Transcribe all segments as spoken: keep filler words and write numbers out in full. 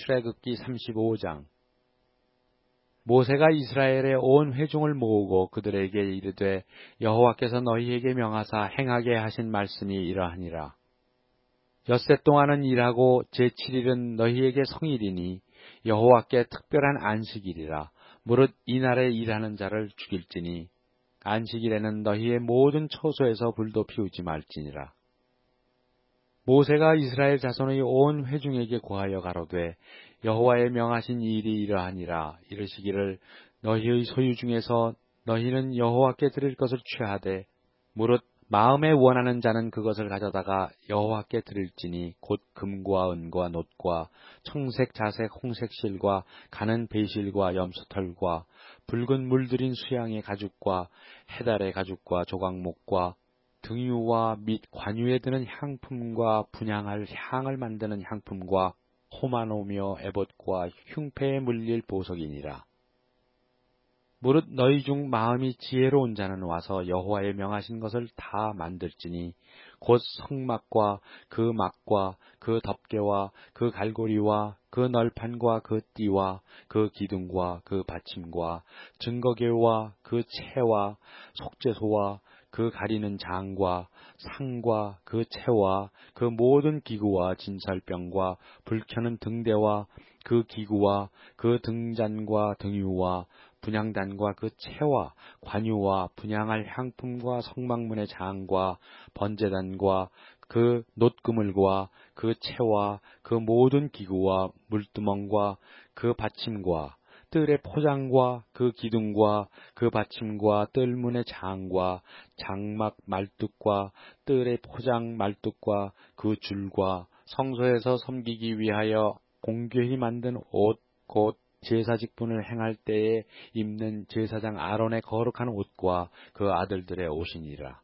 출애굽기 삼십오 장. 모세가 이스라엘의 온 회중을 모으고 그들에게 이르되 여호와께서 너희에게 명하사 행하게 하신 말씀이 이러하니라. 엿새 동안은 일하고 제칠 일은 너희에게 성일이니 여호와께 특별한 안식일이라. 무릇 이날에 일하는 자를 죽일지니 안식일에는 너희의 모든 처소에서 불도 피우지 말지니라. 모세가 이스라엘 자손의 온 회중에게 고하여 가로되 여호와의 명하신 이 일이 이러하니라. 이르시기를 너희의 소유 중에서 너희는 여호와께 드릴 것을 취하되 무릇 마음에 원하는 자는 그것을 가져다가 여호와께 드릴지니 곧 금과 은과 놋과 청색 자색 홍색 실과 가는 배실과 염소털과 붉은 물들인 수양의 가죽과 해달의 가죽과 조각목과 등유와 및 관유에 드는 향품과 분향할 향을 만드는 향품과 호마노며 에봇과 흉패에 물릴 보석이니라. 무릇 너희 중 마음이 지혜로운 자는 와서 여호와의 명하신 것을 다 만들지니 곧 성막과 그 막과 그 덮개와 그 갈고리와 그 널판과 그 띠와 그 기둥과 그 받침과 증거궤와 그 채와 속죄소와 그 가리는 장과 상과 그 채와 그 모든 기구와 진설병과 불 켜는 등대와 그 기구와 그 등잔과 등유와 분향단과 그 채와 관유와 분향할 향품과 성막문의 장과 번제단과 그 놋그물과 그 채와 그 모든 기구와 물두멍과 그 받침과 뜰의 포장과 그 기둥과 그 받침과 뜰문의 장과 장막 말뚝과 뜰의 포장 말뚝과 그 줄과 성소에서 섬기기 위하여 공교히 만든 옷 곧 제사 직분을 행할 때에 입는 제사장 아론의 거룩한 옷과 그 아들들의 옷이니라.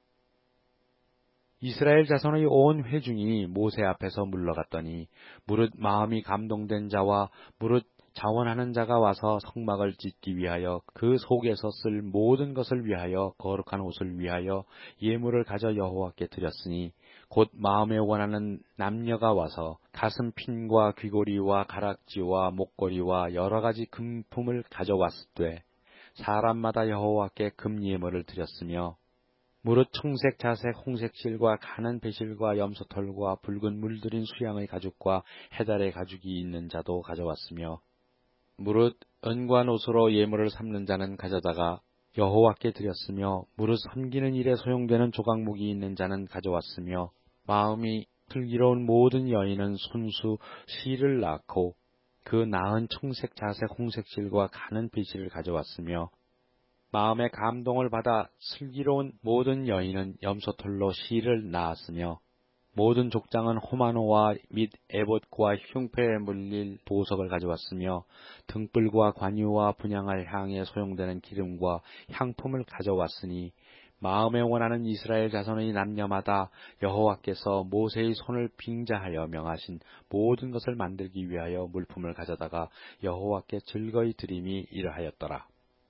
이스라엘 자손의 온 회중이 모세 앞에서 물러갔더니 무릇 마음이 감동된 자와 무릇 자원하는 자가 와서 성막을 짓기 위하여 그 속에서 쓸 모든 것을 위하여 거룩한 옷을 위하여 예물을 가져 여호와께 드렸으니 곧 마음에 원하는 남녀가 와서 가슴 핀과 귀고리와 가락지와 목걸이와 여러 가지 금품을 가져왔으되 사람마다 여호와께 금 예물을 드렸으며 무릇 청색 자색 홍색 실과 가는 배실과 염소털과 붉은 물들인 수양의 가죽과 해달의 가죽이 있는 자도 가져왔으며 무릇 은과 놋으로 예물을 삼는 자는 가져다가 여호와께 드렸으며 무릇 섬기는 일에 소용되는 조각목이 있는 자는 가져왔으며 마음이 슬기로운 모든 여인은 손수 실을 낳고 그 낳은 청색 자색 홍색 실과 가는 배실을 가져왔으며 마음의 감동을 받아 슬기로운 모든 여인은 염소털로 실을 낳았으며 모든 족장은 호마노와 및 에봇과 흉패에 물릴 보석을 가져왔으며 등불과 관유와 분향할 향에 소용되는 기름과 향품을 가져왔으니 마음에 원하는 이스라엘 자손의 남녀마다 여호와께서 모세의 손을 빙자하여 명하신 모든 것을 만들기 위하여 물품을 가져다가 여호와께 즐거이 드림이 이러하였더라.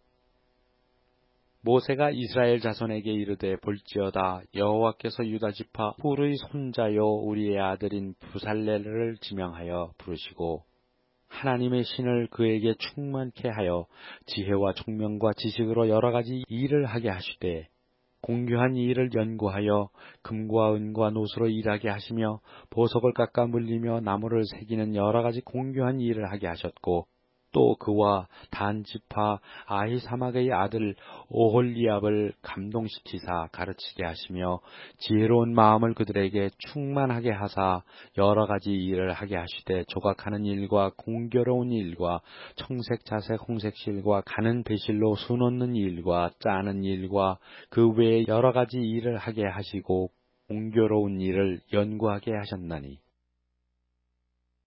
모세가 이스라엘 자손에게 이르되 볼지어다 여호와께서 유다 지파 훌의 손자요 우리의 아들인 부살렐을 지명하여 부르시고 하나님의 신을 그에게 충만케 하여 지혜와 총명과 지식으로 여러 가지 일을 하게 하시되 공교한 일을 연구하여 금과 은과 놋으로 일하게 하시며 보석을 깎아 물리며 나무를 새기는 여러 가지 공교한 일을 하게 하셨고 또 그와 단 지파 아히사막의 아들 오홀리압을 감동시키사 가르치게 하시며 지혜로운 마음을 그들에게 충만하게 하사 여러 가지 일을 하게 하시되 조각하는 일과 공교로운 일과 청색 자색 홍색 실과 가는 배실로 수놓는 일과 짜는 일과 그 외에 여러 가지 일을 하게 하시고 공교로운 일을 연구하게 하셨나니